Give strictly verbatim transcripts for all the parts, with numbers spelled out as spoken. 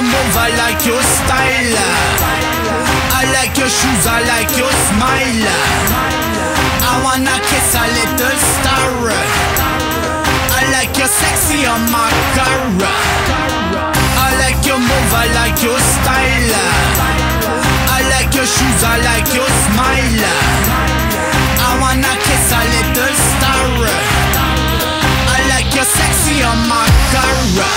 move, I like your style. I like your shoes, I like your smile. I wanna kiss a little star. I like your sexy on my car. I like your move, I like your style. I like your shoes, I like your smile. I wanna kiss a little star. I like your sexy on my car.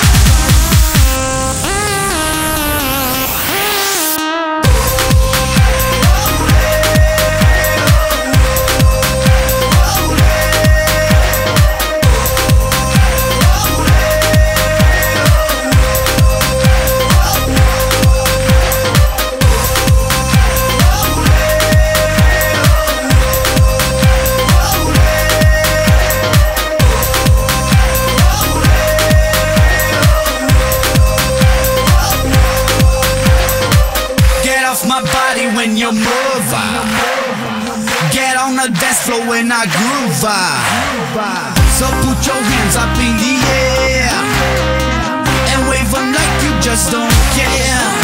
My body when you move, get on the dance floor when I groove. So put your hands up in the air and wave them like you just don't care.